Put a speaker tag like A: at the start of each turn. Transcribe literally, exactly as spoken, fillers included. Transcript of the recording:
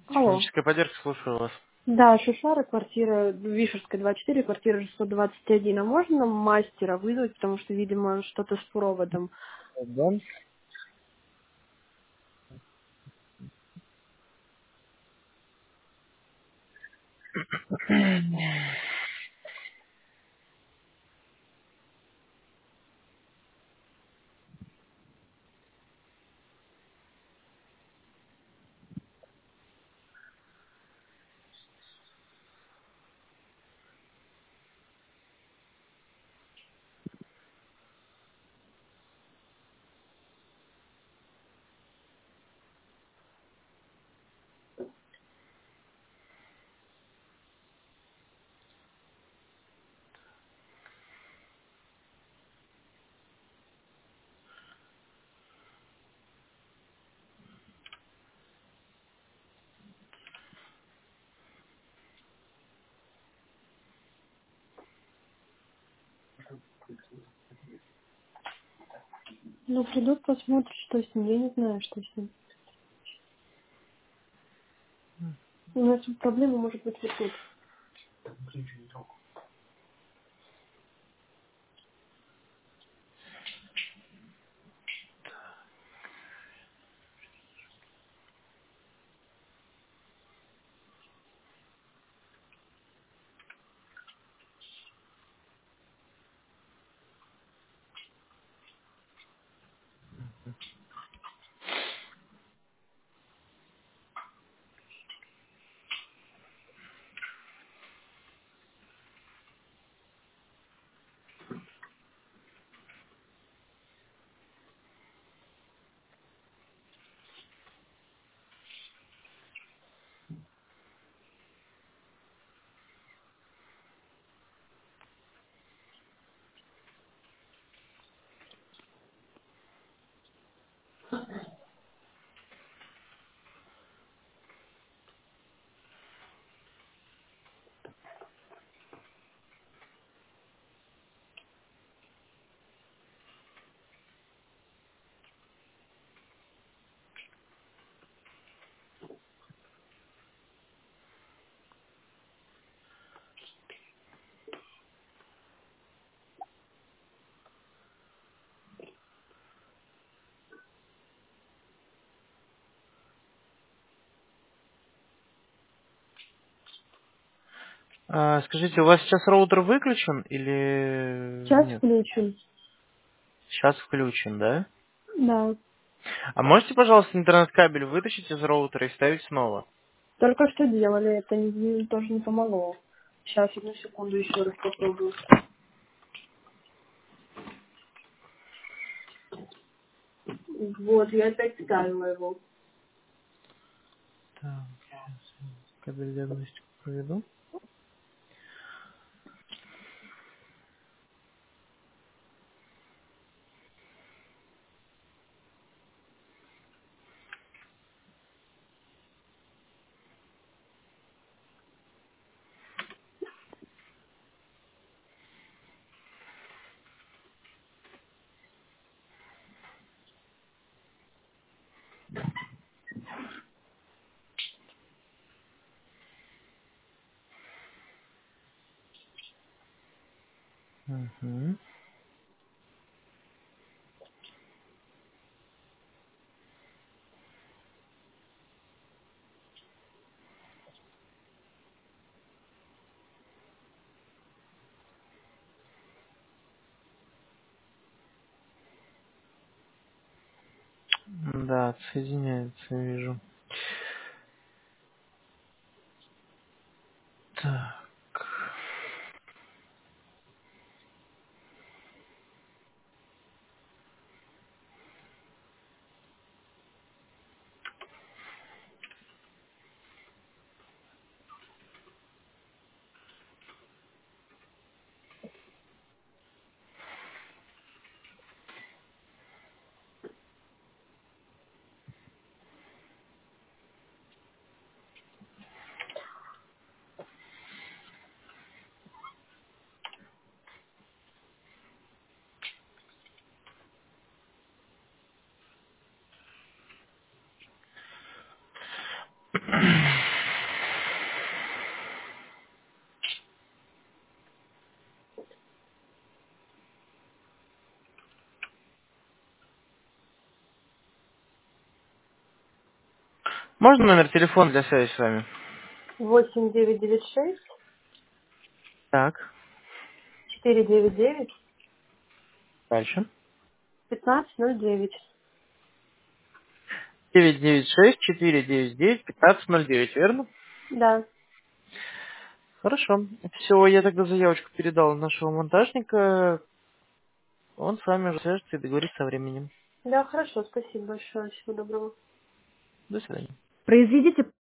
A: Алло.
B: Техническая поддержка, слушаю вас.
A: Да, Шишара, квартира Вишерская, двадцать четыре, квартира шестьсот двадцать один. А можно мастера вызвать, потому что, видимо, что-то с проводом?
B: Да.
A: Ну, придут, посмотрят, что с ним. Я не знаю, что с ним. У нас проблема может быть вот тут.
B: А, скажите, у вас сейчас роутер выключен или
A: Сейчас
B: нет?
A: включим.
B: Сейчас включен, да?
A: Да.
B: А можете, пожалуйста, интернет-кабель вытащить из роутера и вставить снова?
A: Только что делали, это не- не- тоже не помогло. Сейчас, одну секунду, еще раз попробую. Вот, я опять ставила его.
B: Так, кабель диагностику проведу. Угу. Да, соединяется, вижу. Так. Можно номер телефона для связи с вами?
A: восемь девять девять шесть
B: Так,
A: четыре девять девять
B: дальше.
A: пятнадцать ноль девять.
B: девять девять шесть четыре девять девять пятнадцать ноль девять, верно?
A: Да.
B: Хорошо. Все, я тогда заявочку передал нашего монтажника. Он с вами уже свяжется и договорится со временем.
A: Да, хорошо, спасибо большое. Всего доброго.
B: До свидания.
A: Произведите